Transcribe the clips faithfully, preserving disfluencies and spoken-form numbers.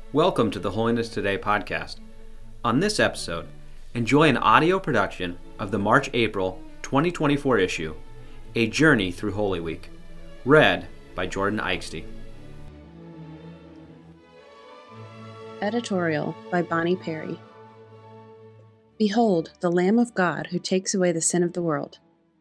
Welcome to the Holiness Today podcast. On this episode, enjoy an audio production of the March-April twenty twenty-four issue, A Journey Through Holy Week, read by Jordan Eichste. Editorial by Bonnie Perry. Behold, the Lamb of God who takes away the sin of the world.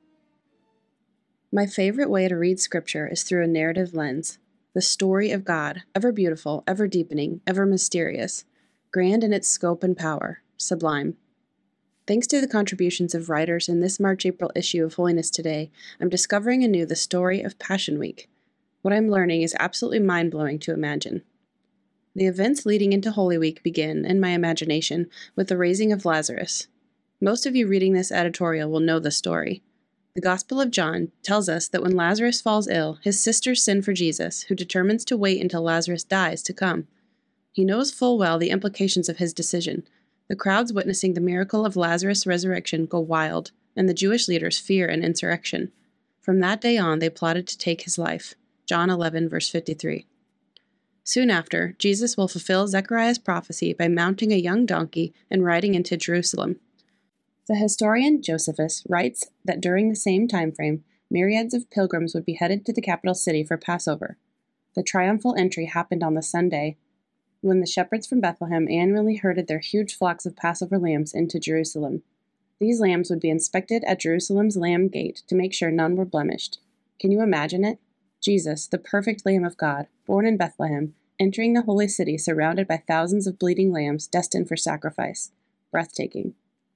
My favorite way to read Scripture is through a narrative lens. The story of God, ever beautiful, ever deepening, ever mysterious, grand in its scope and power, sublime. Thanks to the contributions of writers in this March-April issue of Holiness Today, I'm discovering anew the story of Passion Week. What I'm learning is absolutely mind-blowing to imagine. The events leading into Holy Week begin, in my imagination, with the raising of Lazarus. Most of you reading this editorial will know the story. The Gospel of John tells us that when Lazarus falls ill, his sisters send for Jesus, who determines to wait until Lazarus dies to come. He knows full well the implications of his decision. The crowds witnessing the miracle of Lazarus' resurrection go wild, and the Jewish leaders fear an insurrection. From that day on, they plotted to take his life. John eleven, verse fifty-three. Soon after, Jesus will fulfill Zechariah's prophecy by mounting a young donkey and riding into Jerusalem. The historian Josephus writes that during the same time frame, myriads of pilgrims would be headed to the capital city for Passover. The triumphal entry happened on the Sunday, when the shepherds from Bethlehem annually herded their huge flocks of Passover lambs into Jerusalem. These lambs would be inspected at Jerusalem's Lamb Gate to make sure none were blemished. Can you imagine it? Jesus, the perfect Lamb of God, born in Bethlehem, entering the holy city surrounded by thousands of bleeding lambs destined for sacrifice. Breathtaking.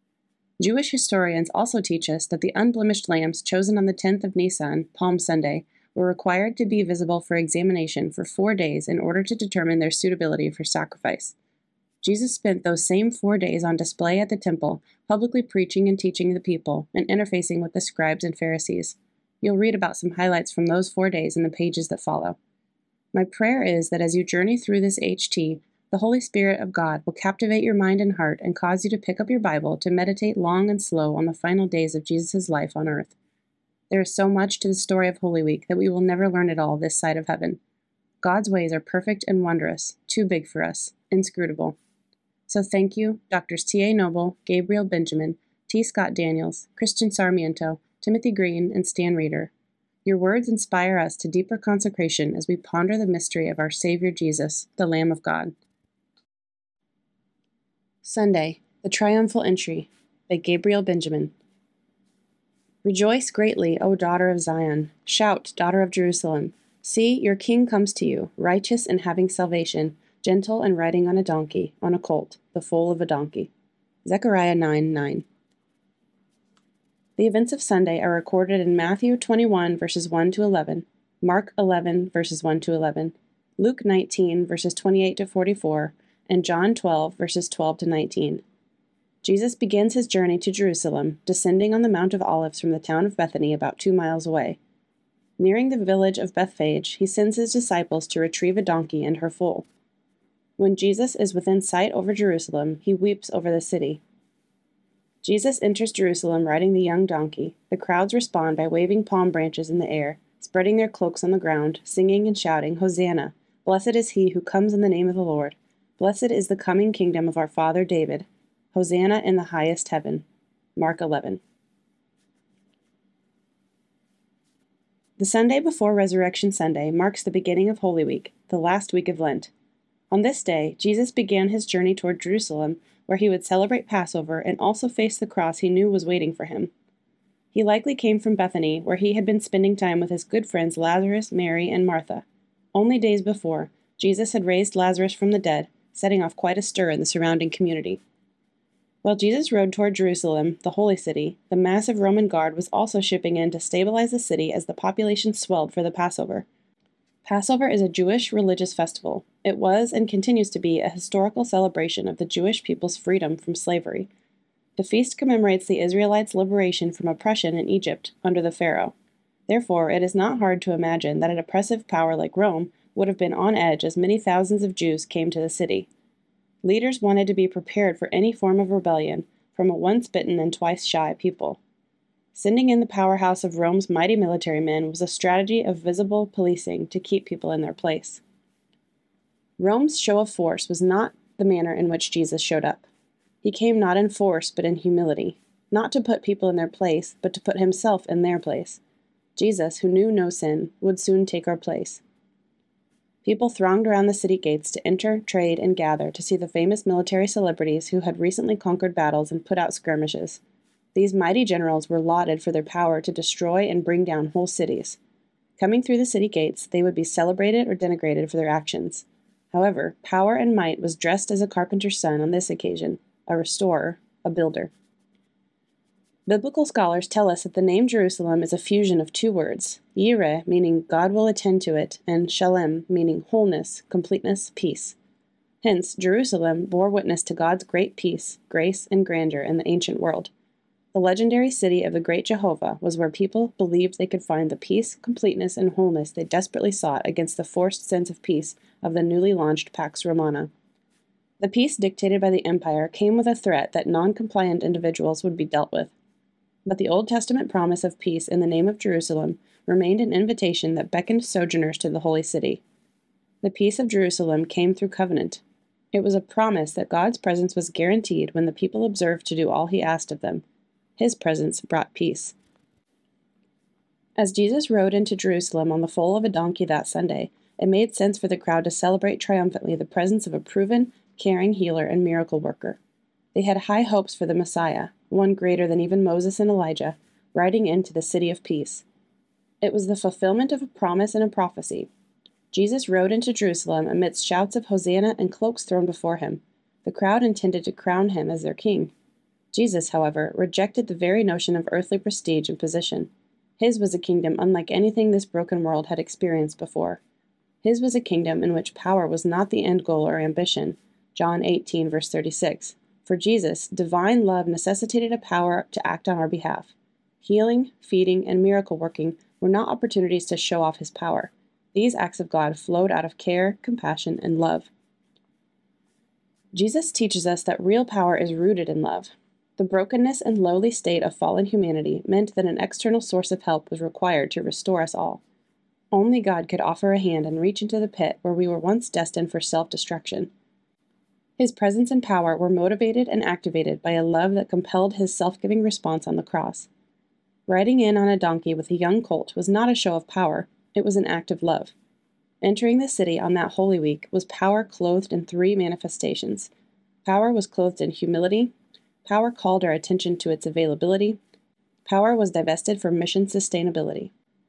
Jewish historians also teach us that the unblemished lambs chosen on the tenth of Nisan, Palm Sunday, were required to be visible for examination for four days in order to determine their suitability for sacrifice. Jesus spent those same four days on display at the temple, publicly preaching and teaching the people, and interfacing with the scribes and Pharisees. You'll read about some highlights from those four days in the pages that follow. My prayer is that as you journey through this H T, the Holy Spirit of God will captivate your mind and heart and cause you to pick up your Bible to meditate long and slow on the final days of Jesus' life on earth. There is so much to the story of Holy Week that we will never learn it all this side of heaven. God's ways are perfect and wondrous, too big for us, inscrutable. So thank you, Doctors T A Noble, Gabriel Benjamin, T. Scott Daniels, Christian Sarmiento, Timothy Green, and Stan Reeder. Your words inspire us to deeper consecration as we ponder the mystery of our Savior Jesus, the Lamb of God. Sunday, the Triumphal Entry, by Gabriel Benjamin. Rejoice greatly, O daughter of Zion. Shout, daughter of Jerusalem. See, your king comes to you, righteous and having salvation, gentle and riding on a donkey, on a colt, the foal of a donkey. Zechariah nine nine. The events of Sunday are recorded in Matthew twenty-one, verses one to eleven, Mark eleven, verses one to eleven, Luke nineteen, verses twenty-eight to forty-four, and John twelve, verses twelve to nineteen. Jesus begins his journey to Jerusalem, descending on the Mount of Olives from the town of Bethany about two miles away. Nearing the village of Bethphage, he sends his disciples to retrieve a donkey and her foal. When Jesus is within sight over Jerusalem, he weeps over the city. Jesus enters Jerusalem riding the young donkey. The crowds respond by waving palm branches in the air, spreading their cloaks on the ground, singing and shouting, Hosanna! Blessed is he who comes in the name of the Lord. Blessed is the coming kingdom of our father David. Hosanna in the highest heaven. Mark eleven. The Sunday before Resurrection Sunday marks the beginning of Holy Week, the last week of Lent. On this day, Jesus began his journey toward Jerusalem, where he would celebrate Passover and also face the cross he knew was waiting for him. He likely came from Bethany, where he had been spending time with his good friends Lazarus, Mary, and Martha. Only days before, Jesus had raised Lazarus from the dead, setting off quite a stir in the surrounding community. While Jesus rode toward Jerusalem, the holy city, the massive Roman guard was also shipping in to stabilize the city as the population swelled for the Passover. Passover is a Jewish religious festival. It was and continues to be a historical celebration of the Jewish people's freedom from slavery. The feast commemorates the Israelites' liberation from oppression in Egypt under the Pharaoh. Therefore, it is not hard to imagine that an oppressive power like Rome would have been on edge as many thousands of Jews came to the city. Leaders wanted to be prepared for any form of rebellion from a once-bitten and twice-shy people. Sending in the powerhouse of Rome's mighty military men was a strategy of visible policing to keep people in their place. Rome's show of force was not the manner in which Jesus showed up. He came not in force, but in humility, not to put people in their place, but to put himself in their place. Jesus, who knew no sin, would soon take our place. People thronged around the city gates to enter, trade, and gather to see the famous military celebrities who had recently conquered battles and put out skirmishes. These mighty generals were lauded for their power to destroy and bring down whole cities. Coming through the city gates, they would be celebrated or denigrated for their actions. However, power and might was dressed as a carpenter's son on this occasion, a restorer, a builder. Biblical scholars tell us that the name Jerusalem is a fusion of two words, Yireh, meaning God will attend to it, and Shalem, meaning wholeness, completeness, peace. Hence, Jerusalem bore witness to God's great peace, grace, and grandeur in the ancient world. The legendary city of the great Jehovah was where people believed they could find the peace, completeness, and wholeness they desperately sought against the forced sense of peace of the newly launched Pax Romana. The peace dictated by the empire came with a threat that non-compliant individuals would be dealt with. But the Old Testament promise of peace in the name of Jerusalem remained an invitation that beckoned sojourners to the holy city. The peace of Jerusalem came through covenant. It was a promise that God's presence was guaranteed when the people observed to do all he asked of them. His presence brought peace. As Jesus rode into Jerusalem on the foal of a donkey that Sunday, it made sense for the crowd to celebrate triumphantly the presence of a proven, caring healer and miracle worker. They had high hopes for the Messiah, one greater than even Moses and Elijah, riding into the city of peace. It was the fulfillment of a promise and a prophecy. Jesus rode into Jerusalem amidst shouts of Hosanna and cloaks thrown before him. The crowd intended to crown him as their king. Jesus, however, rejected the very notion of earthly prestige and position. His was a kingdom unlike anything this broken world had experienced before. His was a kingdom in which power was not the end goal or ambition. John eighteen, verse thirty-six. For Jesus, divine love necessitated a power to act on our behalf. Healing, feeding, and miracle working were not opportunities to show off his power. These acts of God flowed out of care, compassion, and love. Jesus teaches us that real power is rooted in love. The brokenness and lowly state of fallen humanity meant that an external source of help was required to restore us all. Only God could offer a hand and reach into the pit where we were once destined for self-destruction. His presence and power were motivated and activated by a love that compelled his self-giving response on the cross. Riding in on a donkey with a young colt was not a show of power, it was an act of love. Entering the city on that Holy Week was power clothed in three manifestations. Power was clothed in humility. Power called our attention to its availability. Power was divested from mission sustainability.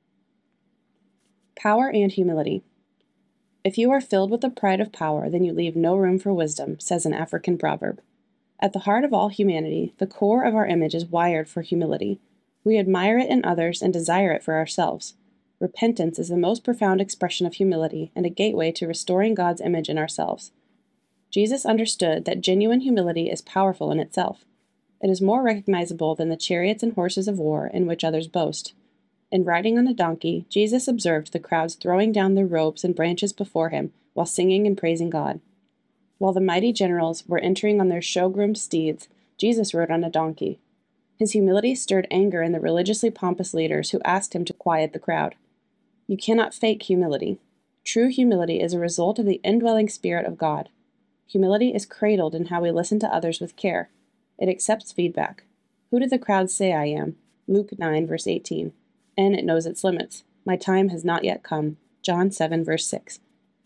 Power and humility. If you are filled with the pride of power, then you leave no room for wisdom, says an African proverb. At the heart of all humanity, the core of our image is wired for humility. We admire it in others and desire it for ourselves. Repentance is the most profound expression of humility and a gateway to restoring God's image in ourselves. Jesus understood that genuine humility is powerful in itself. It is more recognizable than the chariots and horses of war in which others boast. In riding on a donkey, Jesus observed the crowds throwing down their robes and branches before him while singing and praising God. While the mighty generals were entering on their show-groomed steeds, Jesus rode on a donkey. His humility stirred anger in the religiously pompous leaders who asked him to quiet the crowd. You cannot fake humility. True humility is a result of the indwelling Spirit of God. Humility is cradled in how we listen to others with care. It accepts feedback. Who do the crowds say I am? Luke nine, verse eighteen. And it knows its limits. My time has not yet come. John seven, verse six.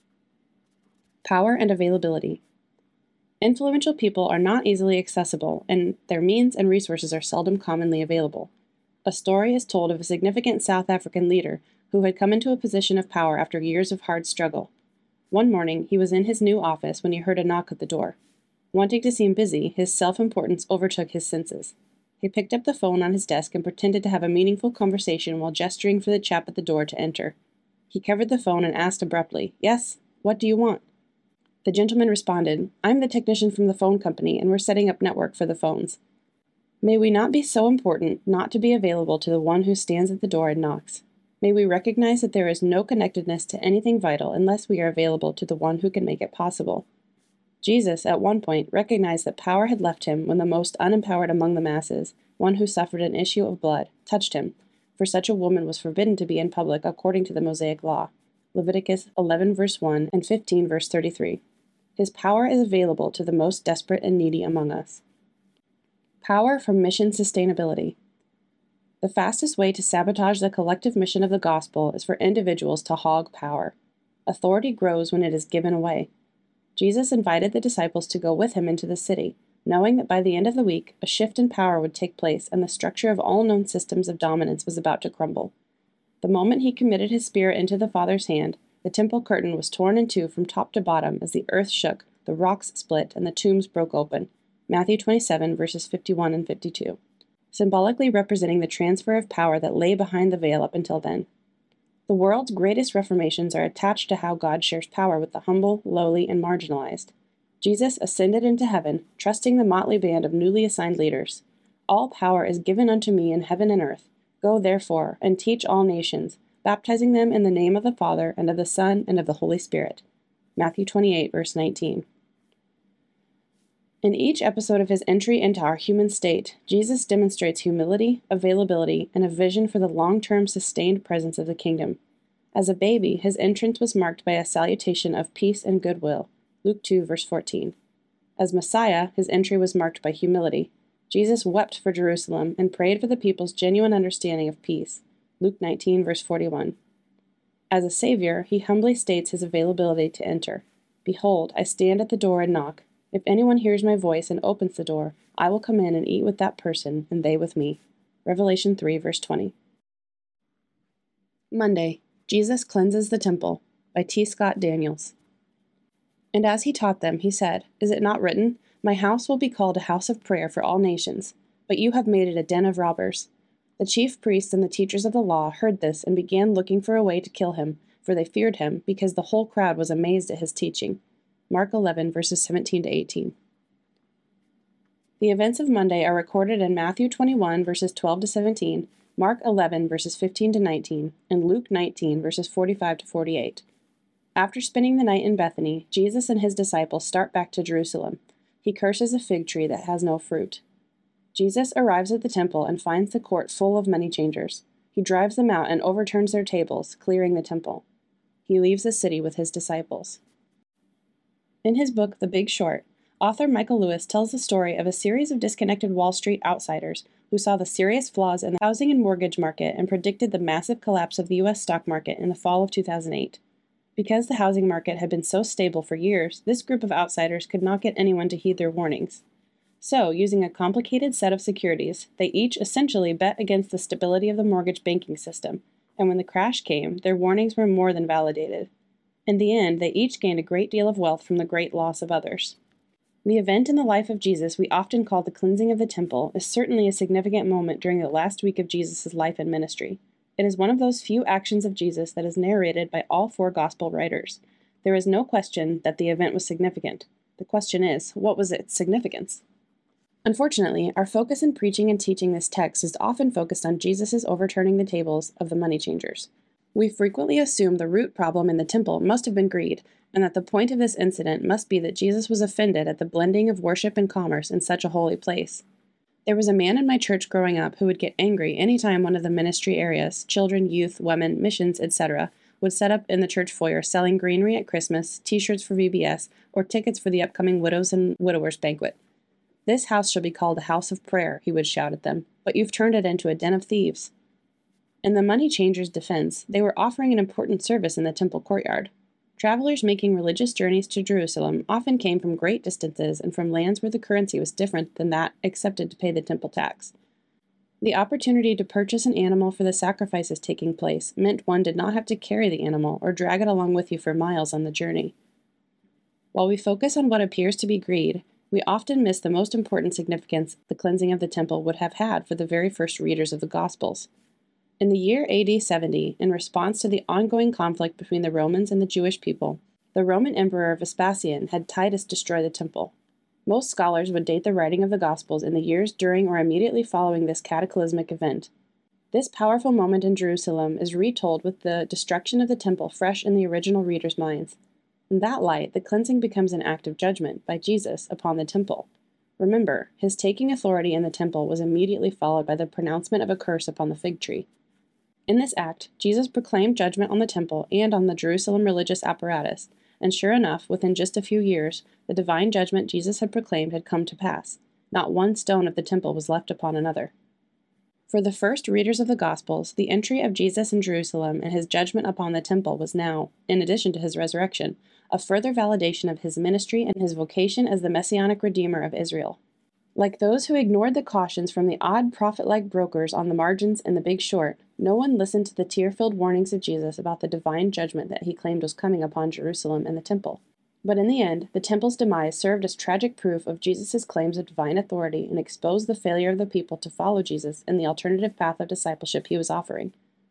Power and availability. Influential people are not easily accessible, and their means and resources are seldom commonly available. A story is told of a significant South African leader who had come into a position of power after years of hard struggle. One morning, he was in his new office when he heard a knock at the door. Wanting to seem busy, his self-importance overtook his senses. He picked up the phone on his desk and pretended to have a meaningful conversation while gesturing for the chap at the door to enter. He covered the phone and asked abruptly, "Yes, what do you want?" The gentleman responded, "I'm the technician from the phone company, and we're setting up network for the phones." May we not be so important not to be available to the one who stands at the door and knocks. May we recognize that there is no connectedness to anything vital unless we are available to the one who can make it possible. Jesus, at one point, recognized that power had left him when the most unempowered among the masses, one who suffered an issue of blood, touched him, for such a woman was forbidden to be in public according to the Mosaic law. Leviticus eleven verse one and fifteen verse thirty-three. His power is available to the most desperate and needy among us. Power from mission sustainability. The fastest way to sabotage the collective mission of the gospel is for individuals to hog power. Authority grows when it is given away. Jesus invited the disciples to go with him into the city, knowing that by the end of the week, a shift in power would take place and the structure of all known systems of dominance was about to crumble. The moment he committed his spirit into the Father's hand, the temple curtain was torn in two from top to bottom as the earth shook, the rocks split, and the tombs broke open. Matthew twenty-seven, verses fifty-one and fifty-two. Symbolically representing the transfer of power that lay behind the veil up until then. The world's greatest reformations are attached to how God shares power with the humble, lowly, and marginalized. Jesus ascended into heaven, trusting the motley band of newly assigned leaders. All power is given unto me in heaven and earth. Go therefore, and teach all nations, baptizing them in the name of the Father, and of the Son, and of the Holy Spirit. Matthew twenty-eight, verse nineteen. In each episode of his entry into our human state, Jesus demonstrates humility, availability, and a vision for the long-term sustained presence of the kingdom. As a baby, his entrance was marked by a salutation of peace and goodwill. Luke two, verse fourteen. As Messiah, his entry was marked by humility. Jesus wept for Jerusalem and prayed for the people's genuine understanding of peace. Luke nineteen, verse forty-one. As a Savior, he humbly states his availability to enter. Behold, I stand at the door and knock. If anyone hears my voice and opens the door, I will come in and eat with that person, and they with me. Revelation three, verse twenty. Monday, Jesus Cleanses the Temple, by T. Scott Daniels. And as he taught them, he said, Is it not written, My house will be called a house of prayer for all nations, but you have made it a den of robbers? The chief priests and the teachers of the law heard this and began looking for a way to kill him, for they feared him, because the whole crowd was amazed at his teaching. Mark eleven, verses seventeen to eighteen. The events of Monday are recorded in Matthew twenty-one, verses twelve to seventeen, Mark eleven, verses fifteen to nineteen, and Luke nineteen, verses forty-five to forty-eight. After spending the night in Bethany, Jesus and his disciples start back to Jerusalem. He curses a fig tree that has no fruit. Jesus arrives at the temple and finds the court full of money changers. He drives them out and overturns their tables, clearing the temple. He leaves the city with his disciples. In his book, The Big Short, author Michael Lewis tells the story of a series of disconnected Wall Street outsiders who saw the serious flaws in the housing and mortgage market and predicted the massive collapse of the U S stock market in the fall of two thousand eight. Because the housing market had been so stable for years, this group of outsiders could not get anyone to heed their warnings. So, using a complicated set of securities, they each essentially bet against the stability of the mortgage banking system, and when the crash came, their warnings were more than validated. In the end, they each gained a great deal of wealth from the great loss of others. The event in the life of Jesus we often call the cleansing of the temple is certainly a significant moment during the last week of Jesus' life and ministry. It is one of those few actions of Jesus that is narrated by all four gospel writers. There is no question that the event was significant. The question is, what was its significance? Unfortunately, our focus in preaching and teaching this text is often focused on Jesus' overturning the tables of the money changers. We frequently assume the root problem in the temple must have been greed, and that the point of this incident must be that Jesus was offended at the blending of worship and commerce in such a holy place. There was a man in my church growing up who would get angry anytime one of the ministry areas, children, youth, women, missions, et cetera, would set up in the church foyer selling greenery at Christmas, t-shirts for V B S, or tickets for the upcoming Widows and Widowers banquet. This house shall be called a house of prayer, he would shout at them, but you've turned it into a den of thieves. In the money changers' defense, they were offering an important service in the temple courtyard. Travelers making religious journeys to Jerusalem often came from great distances and from lands where the currency was different than that accepted to pay the temple tax. The opportunity to purchase an animal for the sacrifices taking place meant one did not have to carry the animal or drag it along with you for miles on the journey. While we focus on what appears to be greed, we often miss the most important significance the cleansing of the temple would have had for the very first readers of the Gospels. In the year A D seventy, in response to the ongoing conflict between the Romans and the Jewish people, the Roman Emperor Vespasian had Titus destroy the temple. Most scholars would date the writing of the Gospels in the years during or immediately following this cataclysmic event. This powerful moment in Jerusalem is retold with the destruction of the temple fresh in the original readers' minds. In that light, the cleansing becomes an act of judgment by Jesus upon the temple. Remember, his taking authority in the temple was immediately followed by the pronouncement of a curse upon the fig tree. In this act, Jesus proclaimed judgment on the temple and on the Jerusalem religious apparatus, and sure enough, within just a few years, the divine judgment Jesus had proclaimed had come to pass. Not one stone of the temple was left upon another. For the first readers of the Gospels, the entry of Jesus in Jerusalem and his judgment upon the temple was now, in addition to his resurrection, a further validation of his ministry and his vocation as the messianic redeemer of Israel. Like those who ignored the cautions from the odd prophet-like brokers on the margins in The Big Short, no one listened to the tear-filled warnings of Jesus about the divine judgment that he claimed was coming upon Jerusalem and the temple. But in the end, the temple's demise served as tragic proof of Jesus' claims of divine authority and exposed the failure of the people to follow Jesus in the alternative path of discipleship he was offering.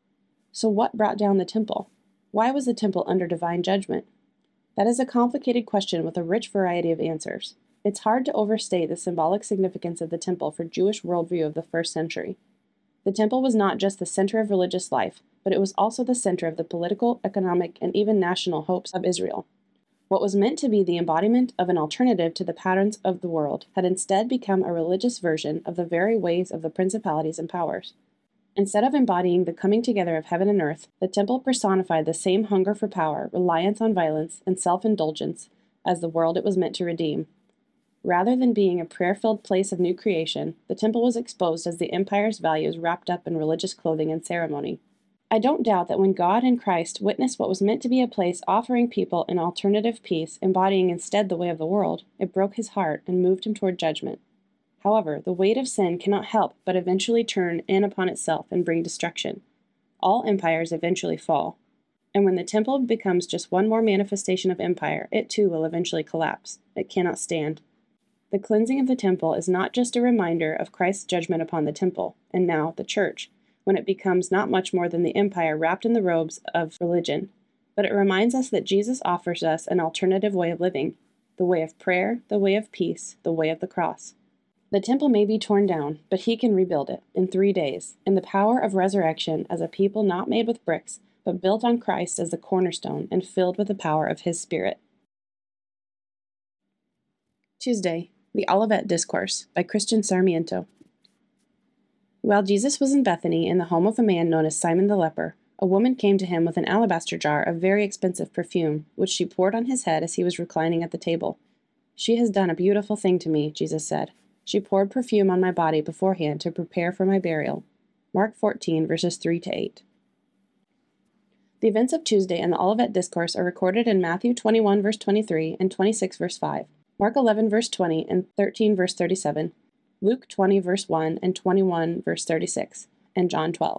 So what brought down the temple? Why was the temple under divine judgment? That is a complicated question with a rich variety of answers. It's hard to overstate the symbolic significance of the temple for Jewish worldview of the first century. The temple was not just the center of religious life, but it was also the center of the political, economic, and even national hopes of Israel. What was meant to be the embodiment of an alternative to the patterns of the world had instead become a religious version of the very ways of the principalities and powers. Instead of embodying the coming together of heaven and earth, the temple personified the same hunger for power, reliance on violence, and self-indulgence as the world it was meant to redeem. Rather than being a prayer-filled place of new creation, the temple was exposed as the empire's values wrapped up in religious clothing and ceremony. I don't doubt that when God and Christ witnessed what was meant to be a place offering people an alternative peace, embodying instead the way of the world, it broke his heart and moved him toward judgment. However, the weight of sin cannot help but eventually turn in upon itself and bring destruction. All empires eventually fall. And when the temple becomes just one more manifestation of empire, it too will eventually collapse. It cannot stand. The cleansing of the temple is not just a reminder of Christ's judgment upon the temple, and now the church, when it becomes not much more than the empire wrapped in the robes of religion, but it reminds us that Jesus offers us an alternative way of living, the way of prayer, the way of peace, the way of the cross. The temple may be torn down, but he can rebuild it in three days, in the power of resurrection as a people not made with bricks, but built on Christ as the cornerstone and filled with the power of his Spirit. Tuesday, The Olivet Discourse by Christian Sarmiento. While Jesus was in Bethany in the home of a man known as Simon the leper, a woman came to him with an alabaster jar of very expensive perfume, which she poured on his head as he was reclining at the table. "She has done a beautiful thing to me," Jesus said. "She poured perfume on my body beforehand to prepare for my burial." Mark fourteen, verses three to eight. The events of Tuesday and the Olivet Discourse are recorded in Matthew twenty-one, verse twenty-three, and twenty-six, verse five. Mark eleven, verse twenty, and thirteen, verse thirty-seven, Luke twenty, verse one, and twenty-one, verse thirty-six, and John twelve.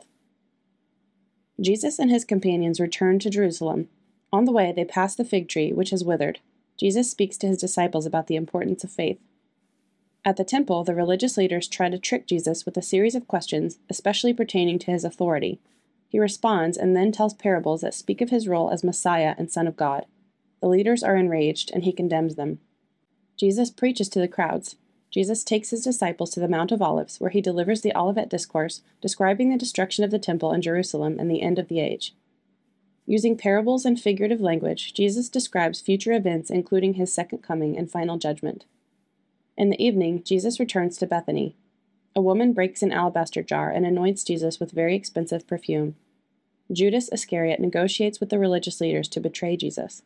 Jesus and his companions returned to Jerusalem. On the way, they passed the fig tree, which has withered. Jesus speaks to his disciples about the importance of faith. At the temple, the religious leaders try to trick Jesus with a series of questions, especially pertaining to his authority. He responds and then tells parables that speak of his role as Messiah and Son of God. The leaders are enraged, and he condemns them. Jesus preaches to the crowds. Jesus takes his disciples to the Mount of Olives, where he delivers the Olivet Discourse, describing the destruction of the temple in Jerusalem and the end of the age. Using parables and figurative language, Jesus describes future events, including his second coming and final judgment. In the evening, Jesus returns to Bethany. A woman breaks an alabaster jar and anoints Jesus with very expensive perfume. Judas Iscariot negotiates with the religious leaders to betray Jesus.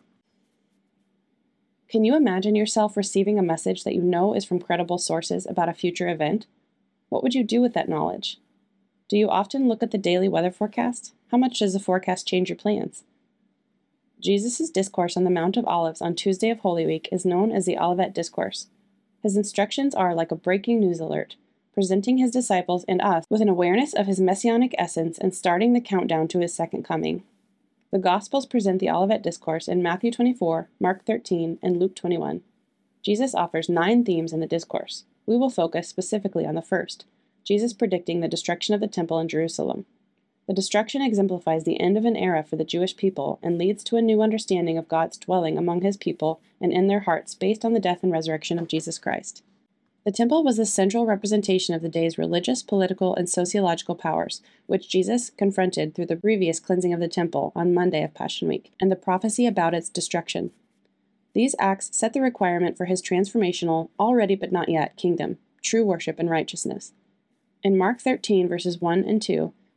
Can you imagine yourself receiving a message that you know is from credible sources about a future event? What would you do with that knowledge? Do you often look at the daily weather forecast? How much does the forecast change your plans? Jesus' discourse on the Mount of Olives on Tuesday of Holy Week is known as the Olivet Discourse. His instructions are like a breaking news alert, presenting his disciples and us with an awareness of his messianic essence and starting the countdown to his second coming. The Gospels present the Olivet Discourse in Matthew twenty-four, Mark thirteen, and Luke twenty-one. Jesus offers nine themes in the discourse. We will focus specifically on the first, Jesus predicting the destruction of the temple in Jerusalem. The destruction exemplifies the end of an era for the Jewish people and leads to a new understanding of God's dwelling among his people and in their hearts based on the death and resurrection of Jesus Christ. The temple was the central representation of the day's religious, political, and sociological powers, which Jesus confronted through the previous cleansing of the temple on Monday of Passion Week, and the prophecy about its destruction. These acts set the requirement for his transformational, already but not yet, kingdom, true worship and righteousness. In Mark thirteen, verses one and two,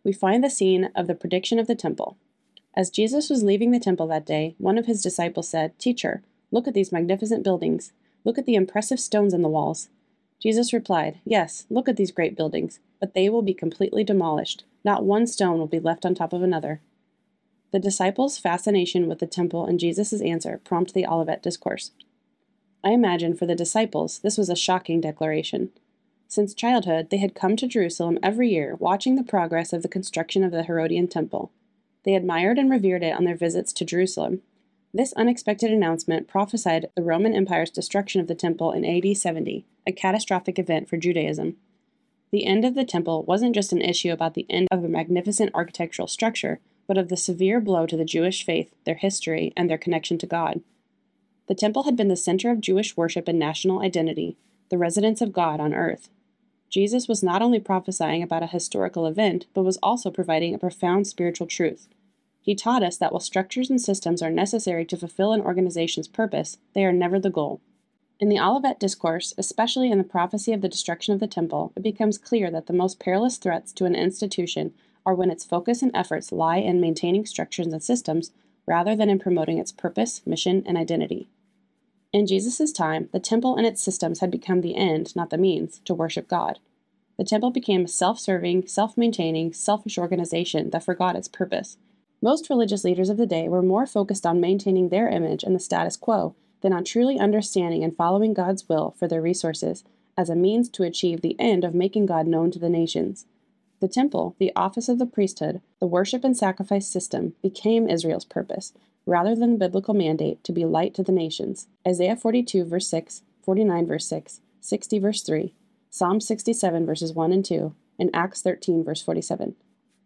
we find the scene of the prediction of the temple. As Jesus was leaving the temple that day, one of his disciples said, "Teacher, look at these magnificent buildings. Look at the impressive stones in the walls." Jesus replied, "Yes, look at these great buildings, but they will be completely demolished. Not one stone will be left on top of another." The disciples' fascination with the temple and Jesus' answer prompt the Olivet Discourse. I imagine for the disciples, this was a shocking declaration. Since childhood, they had come to Jerusalem every year, watching the progress of the construction of the Herodian temple. They admired and revered it on their visits to Jerusalem. This unexpected announcement prophesied the Roman Empire's destruction of the temple in A D seventy, a catastrophic event for Judaism. The end of the temple wasn't just an issue about the end of a magnificent architectural structure, but of the severe blow to the Jewish faith, their history, and their connection to God. The temple had been the center of Jewish worship and national identity, the residence of God on earth. Jesus was not only prophesying about a historical event, but was also providing a profound spiritual truth. He taught us that while structures and systems are necessary to fulfill an organization's purpose, they are never the goal. In the Olivet Discourse, especially in the prophecy of the destruction of the temple, it becomes clear that the most perilous threats to an institution are when its focus and efforts lie in maintaining structures and systems rather than in promoting its purpose, mission, and identity. In Jesus' time, the temple and its systems had become the end, not the means, to worship God. The temple became a self-serving, self-maintaining, selfish organization that forgot its purpose. Most religious leaders of the day were more focused on maintaining their image and the status quo than on truly understanding and following God's will for their resources as a means to achieve the end of making God known to the nations. The temple, the office of the priesthood, the worship and sacrifice system became Israel's purpose, rather than the biblical mandate to be light to the nations. Isaiah forty-two, verse six, forty-nine, verse six, sixty, verse three, Psalm sixty-seven, verses one and two, and Acts thirteen, verse forty-seven.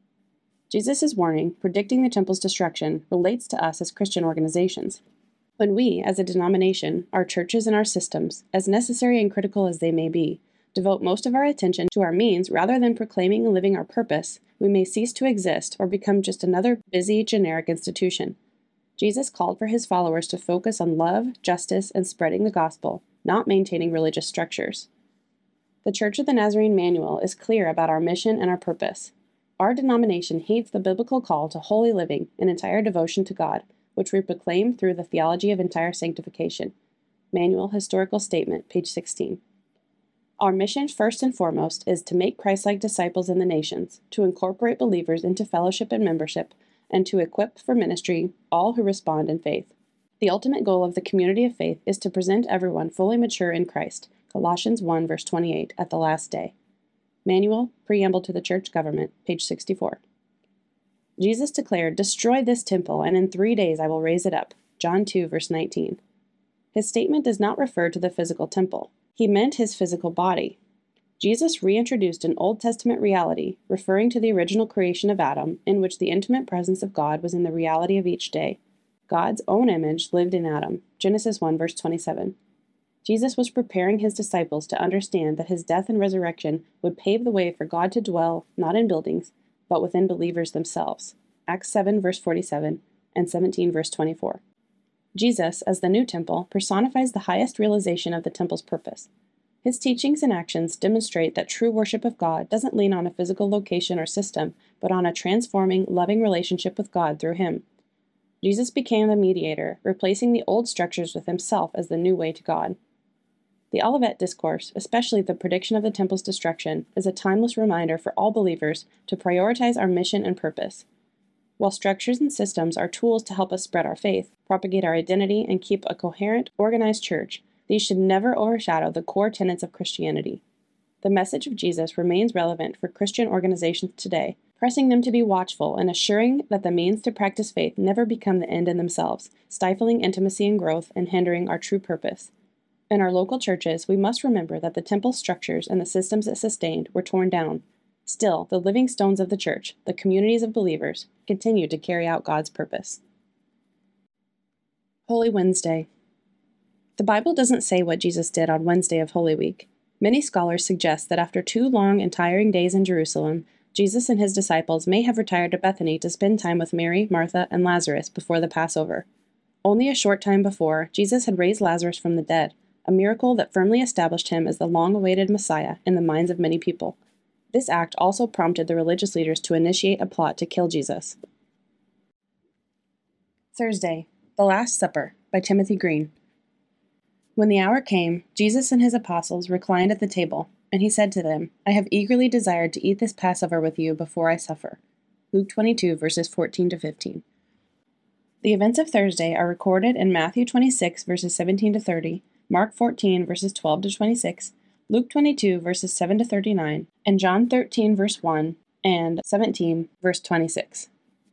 Jesus' warning, predicting the temple's destruction, relates to us as Christian organizations. When we, as a denomination, our churches and our systems, as necessary and critical as they may be, devote most of our attention to our means rather than proclaiming and living our purpose, we may cease to exist or become just another busy, generic institution. Jesus called for his followers to focus on love, justice, and spreading the gospel, not maintaining religious structures. The Church of the Nazarene Manual is clear about our mission and our purpose. Our denomination heeds the biblical call to holy living and entire devotion to God, which we proclaim through the theology of entire sanctification. Manual Historical Statement, page sixteen. Our mission, first and foremost, is to make Christ-like disciples in the nations, to incorporate believers into fellowship and membership, and to equip for ministry all who respond in faith. The ultimate goal of the community of faith is to present everyone fully mature in Christ, Colossians one, verse twenty-eight, at the last day. Manual, Preamble to the Church Government, page sixty-four. Jesus declared, "Destroy this temple, and in three days I will raise it up," John two, verse nineteen. His statement does not refer to the physical temple. He meant his physical body. Jesus reintroduced an Old Testament reality, referring to the original creation of Adam, in which the intimate presence of God was in the reality of each day. God's own image lived in Adam, Genesis one, verse twenty-seven. Jesus was preparing his disciples to understand that his death and resurrection would pave the way for God to dwell not in buildings, but within believers themselves, Acts seven, verse forty-seven, and seventeen, verse twenty-four. Jesus, as the new temple, personifies the highest realization of the temple's purpose. His teachings and actions demonstrate that true worship of God doesn't lean on a physical location or system, but on a transforming, loving relationship with God through him. Jesus became the mediator, replacing the old structures with himself as the new way to God. The Olivet Discourse, especially the prediction of the temple's destruction, is a timeless reminder for all believers to prioritize our mission and purpose. While structures and systems are tools to help us spread our faith, propagate our identity, and keep a coherent, organized church, these should never overshadow the core tenets of Christianity. The message of Jesus remains relevant for Christian organizations today, pressing them to be watchful and assuring that the means to practice faith never become the end in themselves, stifling intimacy and growth and hindering our true purpose. In our local churches, we must remember that the temple structures and the systems it sustained were torn down. Still, the living stones of the church, the communities of believers, continue to carry out God's purpose. Holy Wednesday. The Bible doesn't say what Jesus did on Wednesday of Holy Week. Many scholars suggest that after two long and tiring days in Jerusalem, Jesus and his disciples may have retired to Bethany to spend time with Mary, Martha, and Lazarus before the Passover. Only a short time before, Jesus had raised Lazarus from the dead, a miracle that firmly established him as the long-awaited Messiah in the minds of many people. This act also prompted the religious leaders to initiate a plot to kill Jesus. Thursday, The Last Supper, by Timothy Green. When the hour came, Jesus and his apostles reclined at the table, and he said to them, I have eagerly desired to eat this Passover with you before I suffer. Luke twenty-two, verses fourteen to fifteen. The events of Thursday are recorded in Matthew twenty-six, verses seventeen to thirty, Mark fourteen, verses twelve to twenty-six, Luke twenty-two, verses seven to thirty-nine, and John thirteen, verse one, and seventeen, verse twenty-six.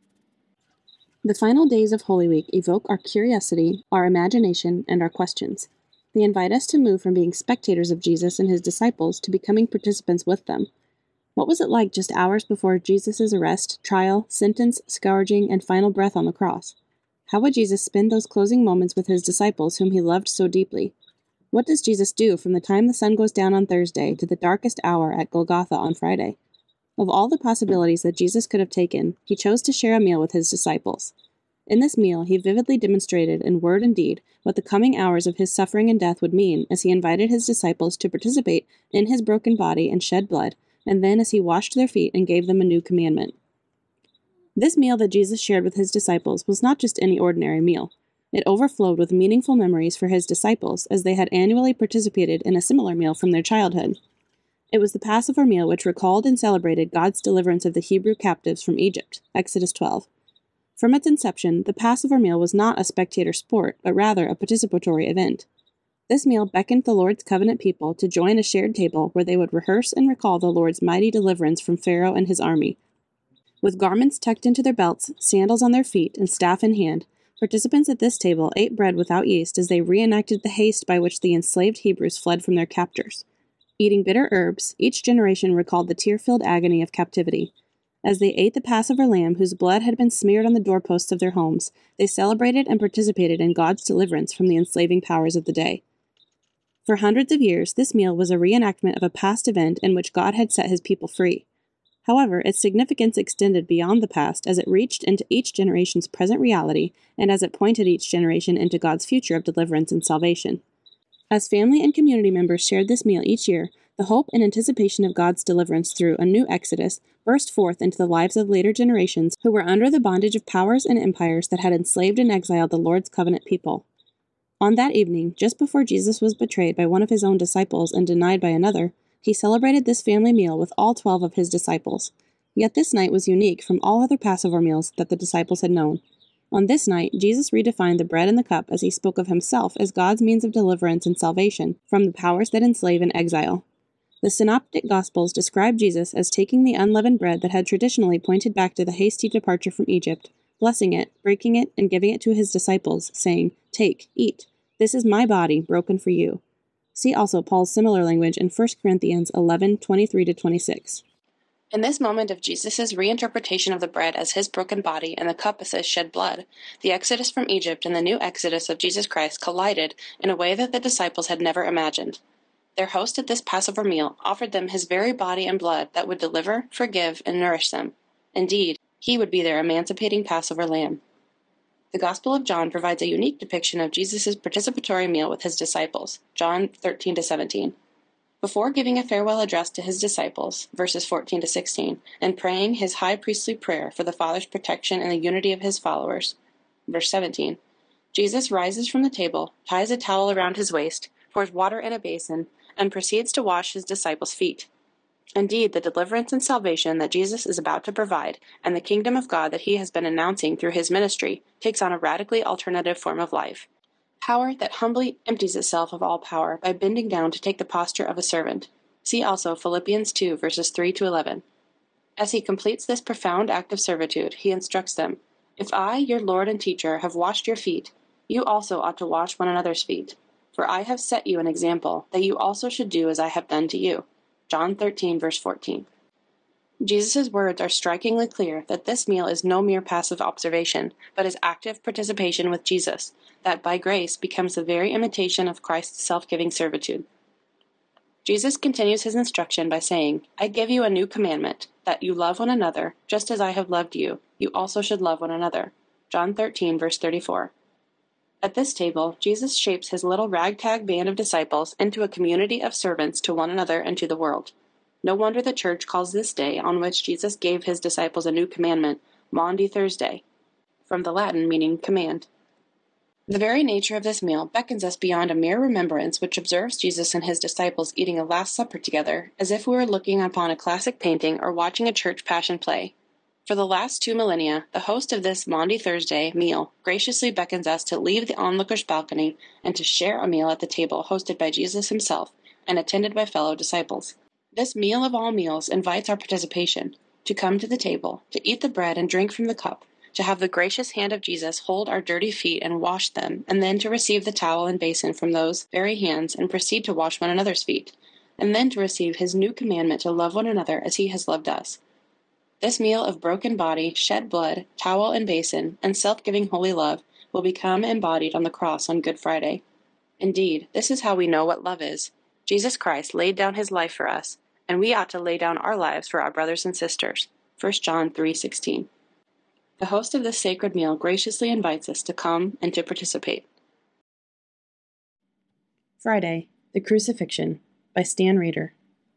The final days of Holy Week evoke our curiosity, our imagination, and our questions. They invite us to move from being spectators of Jesus and his disciples to becoming participants with them. What was it like just hours before Jesus' arrest, trial, sentence, scourging, and final breath on the cross? How would Jesus spend those closing moments with his disciples whom he loved so deeply? What does Jesus do from the time the sun goes down on Thursday to the darkest hour at Golgotha on Friday? Of all the possibilities that Jesus could have taken, he chose to share a meal with his disciples. In this meal, he vividly demonstrated in word and deed what the coming hours of his suffering and death would mean as he invited his disciples to participate in his broken body and shed blood, and then as he washed their feet and gave them a new commandment. This meal that Jesus shared with his disciples was not just any ordinary meal. It overflowed with meaningful memories for his disciples as they had annually participated in a similar meal from their childhood. It was the Passover meal which recalled and celebrated God's deliverance of the Hebrew captives from Egypt, Exodus twelve. From its inception, the Passover meal was not a spectator sport, but rather a participatory event. This meal beckoned the Lord's covenant people to join a shared table where they would rehearse and recall the Lord's mighty deliverance from Pharaoh and his army. With garments tucked into their belts, sandals on their feet, and staff in hand, participants at this table ate bread without yeast as they reenacted the haste by which the enslaved Hebrews fled from their captors. Eating bitter herbs, each generation recalled the tear-filled agony of captivity. As they ate the Passover lamb whose blood had been smeared on the doorposts of their homes, they celebrated and participated in God's deliverance from the enslaving powers of the day. For hundreds of years, this meal was a reenactment of a past event in which God had set his people free. However, its significance extended beyond the past as it reached into each generation's present reality and as it pointed each generation into God's future of deliverance and salvation. As family and community members shared this meal each year, the hope and anticipation of God's deliverance through a new Exodus burst forth into the lives of later generations who were under the bondage of powers and empires that had enslaved and exiled the Lord's covenant people. On that evening, just before Jesus was betrayed by one of his own disciples and denied by another, he celebrated this family meal with all twelve of his disciples. Yet this night was unique from all other Passover meals that the disciples had known. On this night, Jesus redefined the bread and the cup as he spoke of himself as God's means of deliverance and salvation from the powers that enslave and exile. The Synoptic Gospels describe Jesus as taking the unleavened bread that had traditionally pointed back to the hasty departure from Egypt, blessing it, breaking it, and giving it to his disciples, saying, "Take, eat. This is my body, broken for you." See also Paul's similar language in First Corinthians eleven, twenty-three to twenty-six. In this moment of Jesus' reinterpretation of the bread as his broken body and the cup as his shed blood, the exodus from Egypt and the new exodus of Jesus Christ collided in a way that the disciples had never imagined. Their host at this Passover meal offered them his very body and blood that would deliver, forgive, and nourish them. Indeed, he would be their emancipating Passover lamb. The Gospel of John provides a unique depiction of Jesus' participatory meal with his disciples, John thirteen to seventeen. Before giving a farewell address to his disciples, verses fourteen to sixteen, and praying his high priestly prayer for the Father's protection and the unity of his followers, verse seventeen, Jesus rises from the table, ties a towel around his waist, pours water in a basin, and proceeds to wash his disciples' feet. Indeed, the deliverance and salvation that Jesus is about to provide, and the kingdom of God that he has been announcing through his ministry, takes on a radically alternative form of life. Power that humbly empties itself of all power by bending down to take the posture of a servant. See also Philippians two, verses three to eleven. As he completes this profound act of servitude, he instructs them, "If I, your Lord and teacher, have washed your feet, you also ought to wash one another's feet. For I have set you an example, that you also should do as I have done to you." John thirteen, verse fourteen. Jesus' words are strikingly clear that this meal is no mere passive observation, but is active participation with Jesus, that by grace becomes the very imitation of Christ's self-giving servitude. Jesus continues his instruction by saying, "I give you a new commandment, that you love one another, just as I have loved you, you also should love one another." John thirteen, verse thirty-four. At this table, Jesus shapes his little ragtag band of disciples into a community of servants to one another and to the world. No wonder the Church calls this day on which Jesus gave his disciples a new commandment, Maundy Thursday, from the Latin meaning command. The very nature of this meal beckons us beyond a mere remembrance which observes Jesus and his disciples eating a Last Supper together, as if we were looking upon a classic painting or watching a church passion play. For the last two millennia, the host of this Maundy Thursday meal graciously beckons us to leave the onlooker's balcony and to share a meal at the table hosted by Jesus himself and attended by fellow disciples. This meal of all meals invites our participation, to come to the table, to eat the bread and drink from the cup, to have the gracious hand of Jesus hold our dirty feet and wash them, and then to receive the towel and basin from those very hands and proceed to wash one another's feet, and then to receive his new commandment to love one another as he has loved us. This meal of broken body, shed blood, towel and basin, and self-giving holy love will become embodied on the cross on Good Friday. Indeed, this is how we know what love is. Jesus Christ laid down his life for us, and we ought to lay down our lives for our brothers and sisters. First John three sixteen. The host of this sacred meal graciously invites us to come and to participate. Friday, the Crucifixion, by Stan Reeder.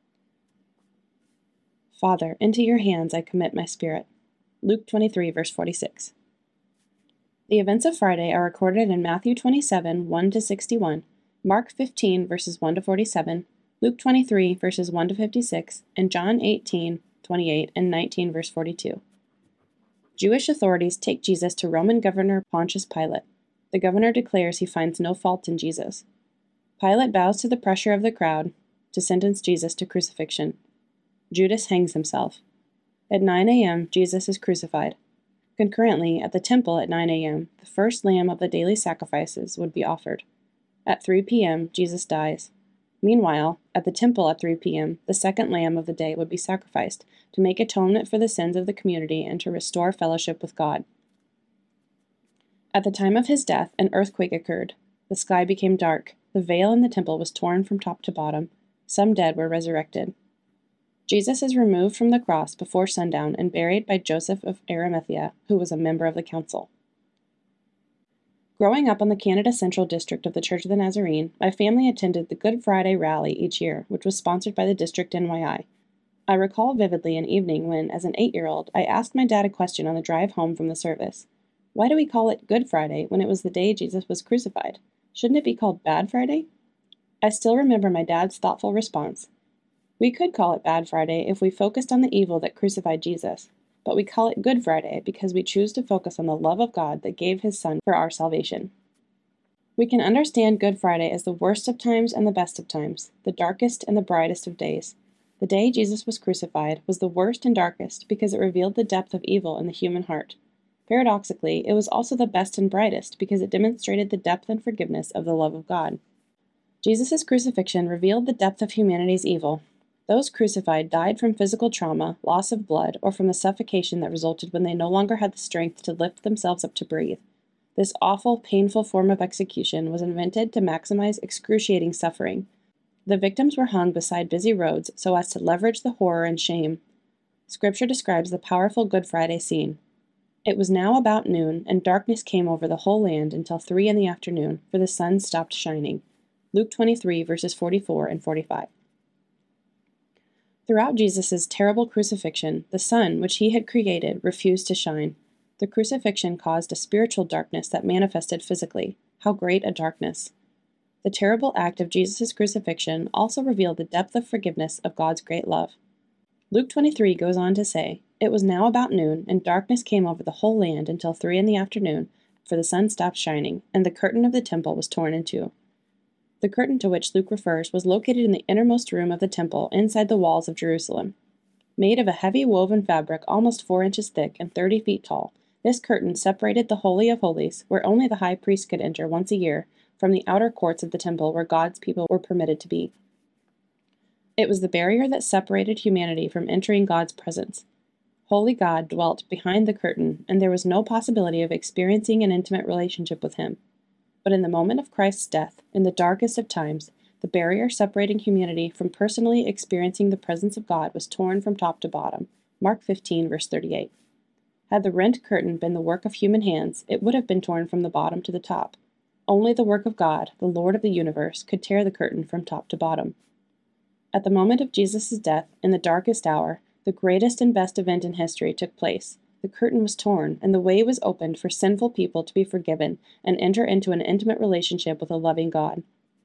Father, into your hands I commit my spirit. Luke twenty-three, verse forty-six. The events of Friday are recorded in Matthew twenty-seven, one to sixty-one, Mark fifteen, verses one to forty-seven, Luke twenty-three, verses one to fifty-six, and John eighteen, twenty-eight, and nineteen, verse forty-two. Jewish authorities take Jesus to Roman Governor Pontius Pilate. The governor declares he finds no fault in Jesus. Pilate bows to the pressure of the crowd to sentence Jesus to crucifixion. Judas hangs himself. At nine a.m., Jesus is crucified. Concurrently, at the temple at nine a.m., the first lamb of the daily sacrifices would be offered. At three p.m., Jesus dies. Meanwhile, at the temple at three p.m., the second lamb of the day would be sacrificed to make atonement for the sins of the community and to restore fellowship with God. At the time of his death, an earthquake occurred. The sky became dark. The veil in the temple was torn from top to bottom. Some dead were resurrected. Jesus is removed from the cross before sundown and buried by Joseph of Arimathea, who was a member of the council. Growing up on the Canada Central District of the Church of the Nazarene, my family attended the Good Friday Rally each year, which was sponsored by the District N Y I. I recall vividly an evening when, as an eight-year-old, I asked my dad a question on the drive home from the service. Why do we call it Good Friday when it was the day Jesus was crucified? Shouldn't it be called Bad Friday? I still remember my dad's thoughtful response. We could call it Bad Friday if we focused on the evil that crucified Jesus, but we call it Good Friday because we choose to focus on the love of God that gave his Son for our salvation. We can understand Good Friday as the worst of times and the best of times, the darkest and the brightest of days. The day Jesus was crucified was the worst and darkest because it revealed the depth of evil in the human heart. Paradoxically, it was also the best and brightest because it demonstrated the depth and forgiveness of the love of God. Jesus' crucifixion revealed the depth of humanity's evil. Those crucified died from physical trauma, loss of blood, or from the suffocation that resulted when they no longer had the strength to lift themselves up to breathe. This awful, painful form of execution was invented to maximize excruciating suffering. The victims were hung beside busy roads so as to leverage the horror and shame. Scripture describes the powerful Good Friday scene. It was now about noon, and darkness came over the whole land until three in the afternoon, for the sun stopped shining. Luke twenty-three, verses forty-four and forty-five. Throughout Jesus' terrible crucifixion, the sun, which he had created, refused to shine. The crucifixion caused a spiritual darkness that manifested physically. How great a darkness! The terrible act of Jesus' crucifixion also revealed the depth of forgiveness of God's great love. Luke twenty-three goes on to say, "It was now about noon, and darkness came over the whole land until three in the afternoon, for the sun stopped shining, and the curtain of the temple was torn in two." The curtain to which Luke refers was located in the innermost room of the temple inside the walls of Jerusalem. Made of a heavy woven fabric almost four inches thick and thirty feet tall, this curtain separated the Holy of Holies, where only the high priest could enter once a year, from the outer courts of the temple where God's people were permitted to be. It was the barrier that separated humanity from entering God's presence. Holy God dwelt behind the curtain, and there was no possibility of experiencing an intimate relationship with him. But in the moment of Christ's death, in the darkest of times, the barrier separating humanity from personally experiencing the presence of God was torn from top to bottom. Mark fifteen, verse thirty-eight. Had the rent curtain been the work of human hands, it would have been torn from the bottom to the top. Only the work of God, the Lord of the universe, could tear the curtain from top to bottom. At the moment of Jesus' death, in the darkest hour, the greatest and best event in history took place. The curtain was torn, and the way was opened for sinful people to be forgiven and enter into an intimate relationship with a loving God.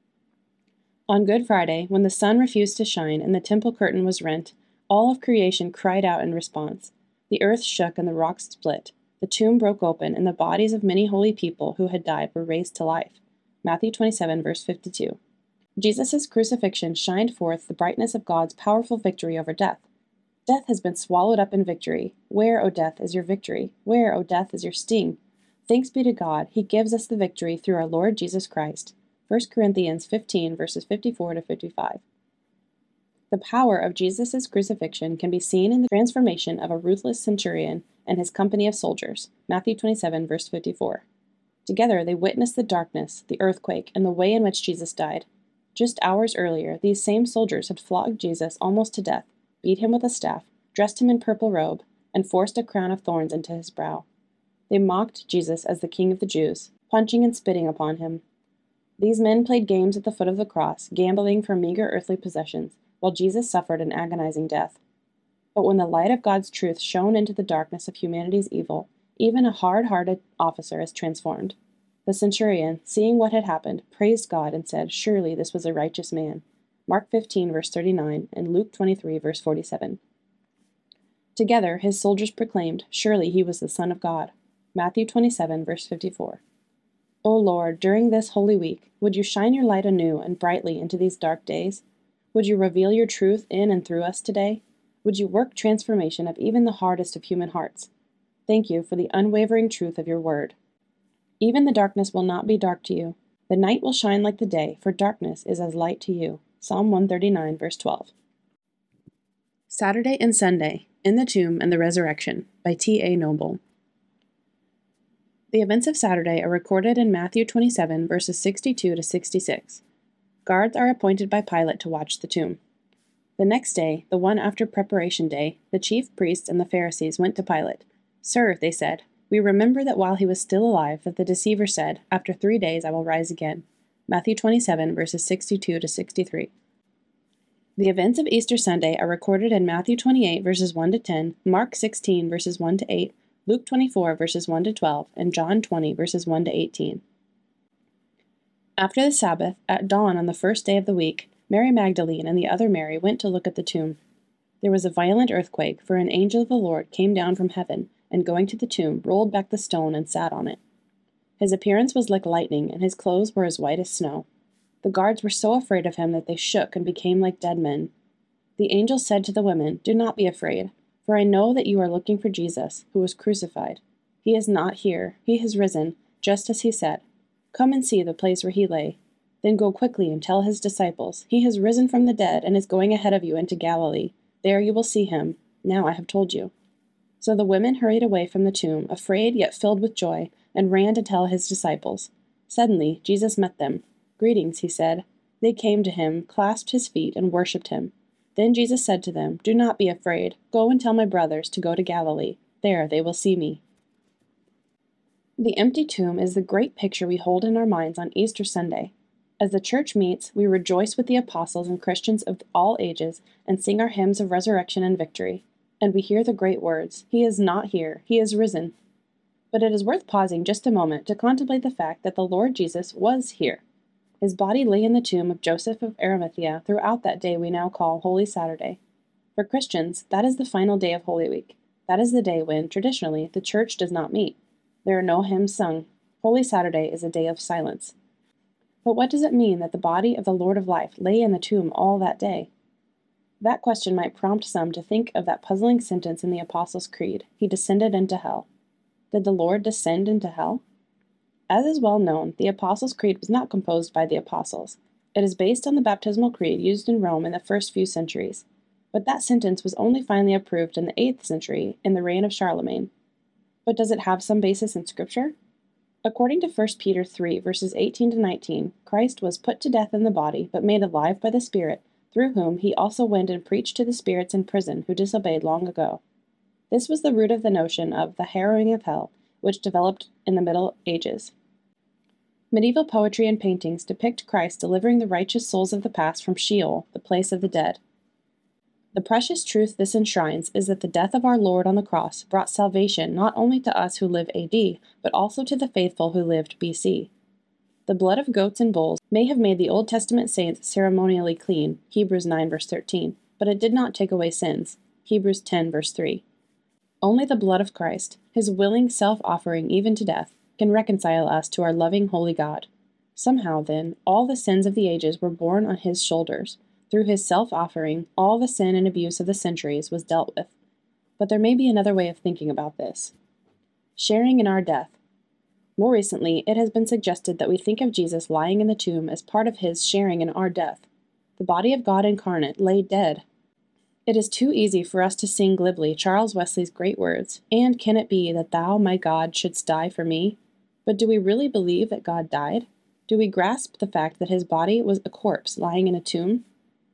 On Good Friday, when the sun refused to shine and the temple curtain was rent, all of creation cried out in response. The earth shook and the rocks split. The tomb broke open, and the bodies of many holy people who had died were raised to life. Matthew twenty-seven, verse fifty-two. Jesus' crucifixion shined forth the brightness of God's powerful victory over death. Death has been swallowed up in victory. Where, O death, is your victory? Where, O death, is your sting? Thanks be to God, He gives us the victory through our Lord Jesus Christ. First Corinthians fifteen, verses fifty-four to fifty-five. The power of Jesus' crucifixion can be seen in the transformation of a ruthless centurion and his company of soldiers. Matthew twenty-seven, verse fifty-four. Together they witnessed the darkness, the earthquake, and the way in which Jesus died. Just hours earlier, these same soldiers had flogged Jesus almost to death, beat him with a staff, dressed him in purple robe, and forced a crown of thorns into his brow. They mocked Jesus as the King of the Jews, punching and spitting upon him. These men played games at the foot of the cross, gambling for meager earthly possessions, while Jesus suffered an agonizing death. But when the light of God's truth shone into the darkness of humanity's evil, even a hard-hearted officer is transformed. The centurion, seeing what had happened, praised God and said, "Surely this was a righteous man." Mark fifteen, verse thirty-nine, and Luke twenty-three, verse forty-seven. Together his soldiers proclaimed, "Surely he was the Son of God." Matthew twenty-seven, verse fifty-four. O Lord, during this Holy Week, would you shine your light anew and brightly into these dark days? Would you reveal your truth in and through us today? Would you work transformation of even the hardest of human hearts? Thank you for the unwavering truth of your word. Even the darkness will not be dark to you. The night will shine like the day, for darkness is as light to you. Psalm one thirty-nine, verse twelve. Saturday and Sunday, In the Tomb and the Resurrection, by T A Noble. The events of Saturday are recorded in Matthew twenty-seven, verses sixty-two to sixty-six. Guards are appointed by Pilate to watch the tomb. The next day, the one after Preparation Day, the chief priests and the Pharisees went to Pilate. "Sir," they said, "we remember that while he was still alive, that the deceiver said, 'After three days I will rise again.'" Matthew twenty-seven, verses sixty-two to sixty-three. The events of Easter Sunday are recorded in Matthew twenty-eight, verses one to ten, Mark sixteen, verses one to eight, Luke twenty-four, verses one to twelve, and John twenty, verses one to eighteen. After the Sabbath, at dawn on the first day of the week, Mary Magdalene and the other Mary went to look at the tomb. There was a violent earthquake, for an angel of the Lord came down from heaven, and going to the tomb, rolled back the stone and sat on it. His appearance was like lightning, and his clothes were as white as snow. The guards were so afraid of him that they shook and became like dead men. The angel said to the women, "Do not be afraid, for I know that you are looking for Jesus, who was crucified. He is not here. He has risen, just as he said. Come and see the place where he lay. Then go quickly and tell his disciples, 'He has risen from the dead and is going ahead of you into Galilee. There you will see him. Now I have told you.'" So the women hurried away from the tomb, afraid yet filled with joy, and ran to tell his disciples. Suddenly Jesus met them. "Greetings," he said. They came to him, clasped his feet, and worshipped him. Then Jesus said to them, "Do not be afraid. Go and tell my brothers to go to Galilee. There they will see me." The empty tomb is the great picture we hold in our minds on Easter Sunday. As the church meets, we rejoice with the apostles and Christians of all ages and sing our hymns of resurrection and victory. And we hear the great words, "He is not here, he is risen." But it is worth pausing just a moment to contemplate the fact that the Lord Jesus was here. His body lay in the tomb of Joseph of Arimathea throughout that day we now call Holy Saturday. For Christians, that is the final day of Holy Week. That is the day when, traditionally, the church does not meet. There are no hymns sung. Holy Saturday is a day of silence. But what does it mean that the body of the Lord of life lay in the tomb all that day? That question might prompt some to think of that puzzling sentence in the Apostles' Creed, "He descended into hell." Did the Lord descend into hell? As is well known, the Apostles' Creed was not composed by the apostles. It is based on the baptismal creed used in Rome in the first few centuries. But that sentence was only finally approved in the eighth century, in the reign of Charlemagne. But does it have some basis in Scripture? According to First Peter three, verses eighteen to nineteen, Christ was put to death in the body, but made alive by the Spirit, through whom he also went and preached to the spirits in prison who disobeyed long ago. This was the root of the notion of the harrowing of hell, which developed in the Middle Ages. Medieval poetry and paintings depict Christ delivering the righteous souls of the past from Sheol, the place of the dead. The precious truth this enshrines is that the death of our Lord on the cross brought salvation not only to us who live A D, but also to the faithful who lived B C. The blood of goats and bulls may have made the Old Testament saints ceremonially clean, Hebrews nine verse thirteen, but it did not take away sins, Hebrews ten verse three. Only the blood of Christ, his willing self-offering even to death, can reconcile us to our loving holy God. Somehow, then, all the sins of the ages were borne on his shoulders. Through his self-offering, all the sin and abuse of the centuries was dealt with. But there may be another way of thinking about this. Sharing in our death. More recently, it has been suggested that we think of Jesus lying in the tomb as part of his sharing in our death. The body of God incarnate lay dead. It is too easy for us to sing glibly Charles Wesley's great words, "And can it be that thou, my God, shouldst die for me?" But do we really believe that God died? Do we grasp the fact that his body was a corpse lying in a tomb?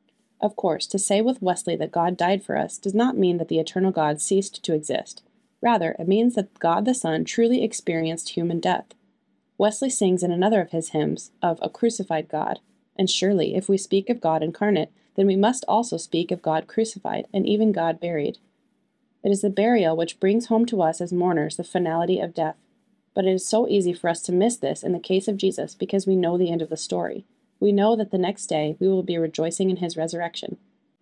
Of course, to say with Wesley that God died for us does not mean that the eternal God ceased to exist. Rather, it means that God the Son truly experienced human death. Wesley sings in another of his hymns of a crucified God, and surely if we speak of God incarnate, then we must also speak of God crucified and even God buried. It is the burial which brings home to us as mourners the finality of death. But it is so easy for us to miss this in the case of Jesus because we know the end of the story. We know that the next day we will be rejoicing in his resurrection.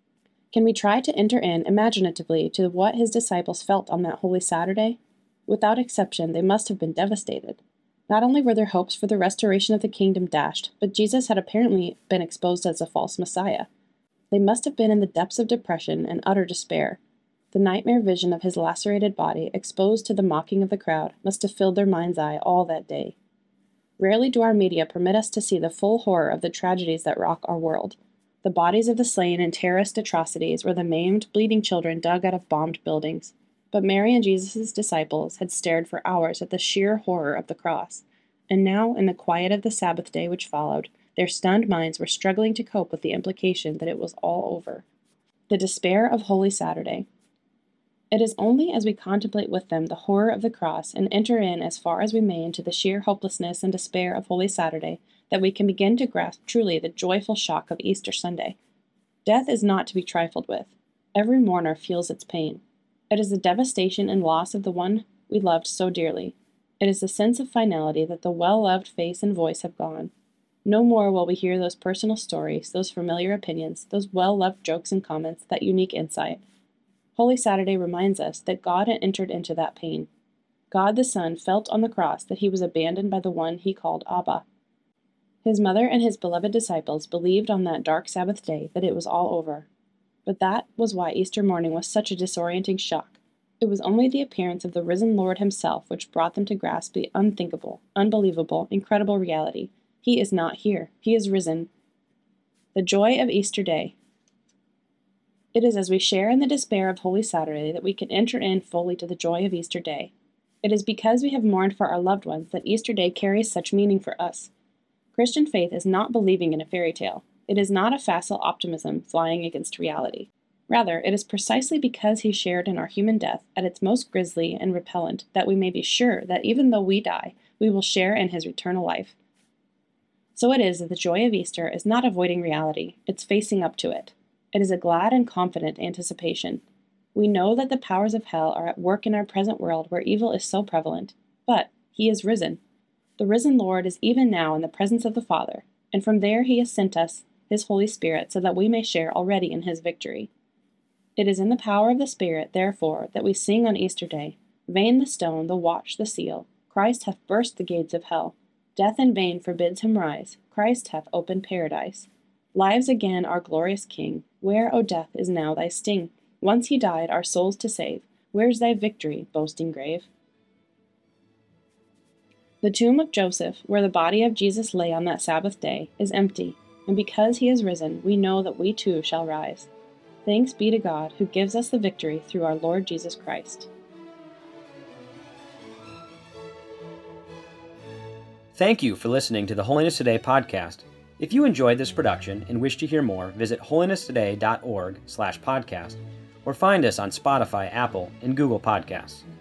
Can we try to enter in imaginatively to what his disciples felt on that Holy Saturday? Without exception, they must have been devastated. Not only were their hopes for the restoration of the kingdom dashed, but Jesus had apparently been exposed as a false Messiah. They must have been in the depths of depression and utter despair. The nightmare vision of his lacerated body, exposed to the mocking of the crowd, must have filled their mind's eye all that day. Rarely do our media permit us to see the full horror of the tragedies that rock our world. The bodies of the slain in terrorist atrocities, or the maimed, bleeding children dug out of bombed buildings. But Mary and Jesus' disciples had stared for hours at the sheer horror of the cross, and now, in the quiet of the Sabbath day which followed, their stunned minds were struggling to cope with the implication that it was all over. The despair of Holy Saturday. It is only as we contemplate with them the horror of the cross and enter in as far as we may into the sheer hopelessness and despair of Holy Saturday that we can begin to grasp truly the joyful shock of Easter Sunday. Death is not to be trifled with. Every mourner feels its pain. It is the devastation and loss of the one we loved so dearly. It is the sense of finality that the well-loved face and voice have gone. No more will we hear those personal stories, those familiar opinions, those well-loved jokes and comments, that unique insight. Holy Saturday reminds us that God had entered into that pain. God the Son felt on the cross that he was abandoned by the one he called Abba. His mother and his beloved disciples believed on that dark Sabbath day that it was all over. But that was why Easter morning was such a disorienting shock. It was only the appearance of the risen Lord himself which brought them to grasp the unthinkable, unbelievable, incredible reality. He is not here. He is risen. The joy of Easter Day. It is as we share in the despair of Holy Saturday that we can enter in fully to the joy of Easter Day. It is because we have mourned for our loved ones that Easter Day carries such meaning for us. Christian faith is not believing in a fairy tale. It is not a facile optimism flying against reality. Rather, it is precisely because he shared in our human death at its most grisly and repellent that we may be sure that even though we die, we will share in his eternal life. So it is that the joy of Easter is not avoiding reality, it's facing up to it. It is a glad and confident anticipation. We know that the powers of hell are at work in our present world where evil is so prevalent, but he is risen. The risen Lord is even now in the presence of the Father, and from there he has sent us his Holy Spirit so that we may share already in his victory. It is in the power of the Spirit, therefore, that we sing on Easter Day, "Vain the stone, the watch, the seal, Christ hath burst the gates of hell. Death in vain forbids him rise, Christ hath opened paradise. Lives again our glorious King, where, O death, is now thy sting? Once he died our souls to save, where's thy victory, boasting grave?" The tomb of Joseph, where the body of Jesus lay on that Sabbath day, is empty, and because he is risen, we know that we too shall rise. Thanks be to God, who gives us the victory through our Lord Jesus Christ. Thank you for listening to the Holiness Today podcast. If you enjoyed this production and wish to hear more, visit holiness today dot org slash podcast or find us on Spotify, Apple, and Google Podcasts.